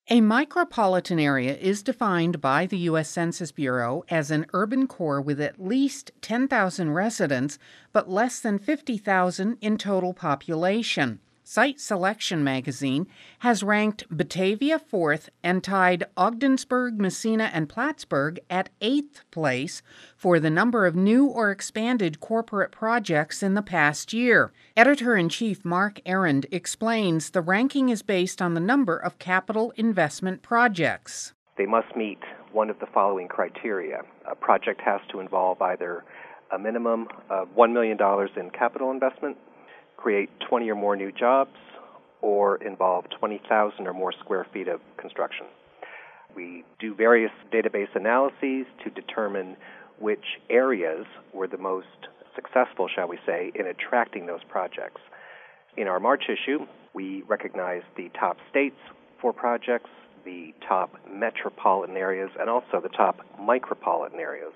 A micropolitan area is defined by the U.S. Census Bureau as an urban core with at least 10,000 residents, but less than 50,000 in total population. Site Selection magazine has ranked Batavia 4th and tied Ogdensburg, Massena, and Plattsburgh at 8th place for the number of new or expanded corporate projects in the past year. Editor-in-Chief Mark Arend explains the ranking is based on the number of capital investment projects. They must meet one of the following criteria. A project has to involve either a minimum of $1 million in capital investment, create 20 or more new jobs, or involve 20,000 or more square feet of construction. We do various database analyses to determine which areas were the most successful, shall we say, in attracting those projects. In our March issue, we recognize the top states for projects, the top metropolitan areas, and also the top micropolitan areas.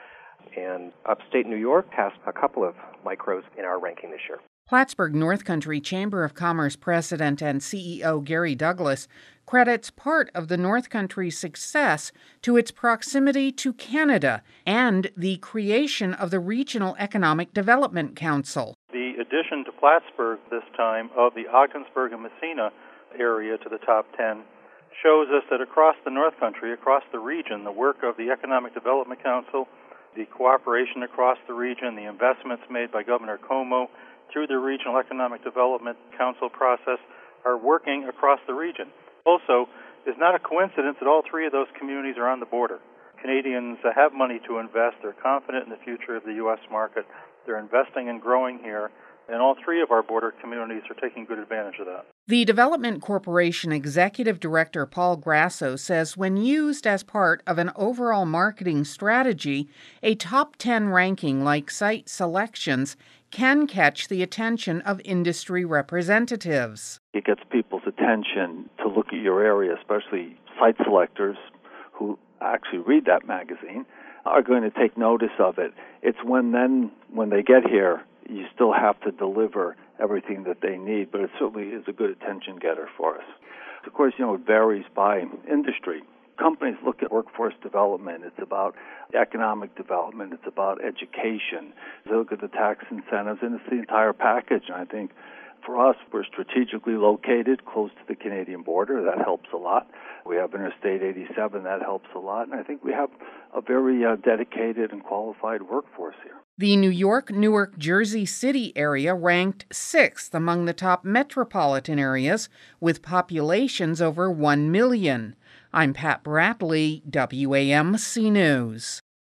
And upstate New York has a couple of micros in our ranking this year. Plattsburgh North Country Chamber of Commerce President and CEO Gary Douglas credits part of the North Country's success to its proximity to Canada and the creation of the Regional Economic Development Council. The addition to Plattsburgh this time of the Ogdensburg and Massena area to the top 10 shows us that across the North Country, across the region, the work of the Economic Development Council, the cooperation across the region, the investments made by Governor Cuomo through the Regional Economic Development Council process are working across the region. Also, it's not a coincidence that all three of those communities are on the border. Canadians have money to invest. They're confident in the future of the U.S. market. They're investing and growing here, and all three of our border communities are taking good advantage of that. The Development Corporation Executive Director Paul Grasso says when used as part of an overall marketing strategy, a top 10 ranking like Site Selections can catch the attention of industry representatives. It gets people's attention to look at your area, especially site selectors who actually read that magazine are going to take notice of it. It's when they get here, you still have to deliver everything that they need, but it certainly is a good attention getter for us. Of course, it varies by industry. Companies look at workforce development. It's about economic development. It's about education. They look at the tax incentives, and it's the entire package. And I think for us, we're strategically located close to the Canadian border. That helps a lot. We have Interstate 87. That helps a lot. And I think we have a very dedicated and qualified workforce here. The New York, Newark, Jersey City area ranked 6th among the top metropolitan areas with populations over 1 million. I'm Pat Bradley, WAMC News.